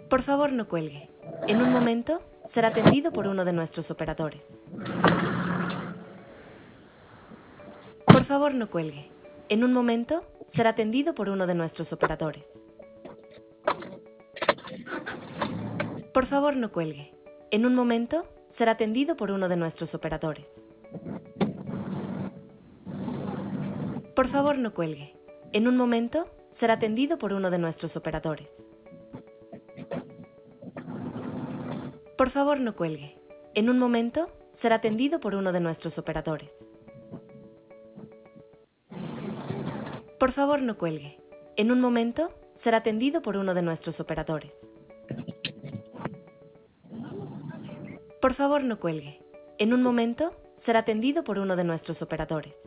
Por favor, no cuelgue. En un momento será atendido por uno de nuestros operadores. Por favor, no cuelgue. En un momento será atendido por uno de nuestros operadores. Por favor, no cuelgue. En un momento será atendido por uno de nuestros operadores. Por favor, no cuelgue. En un momento será atendido por uno de nuestros operadores. Por favor, no cuelgue. En un momento será atendido por uno de nuestros operadores. Por favor, no cuelgue. En un momento será atendido por uno de nuestros operadores. Por favor, no cuelgue. En un momento será atendido por uno de nuestros operadores.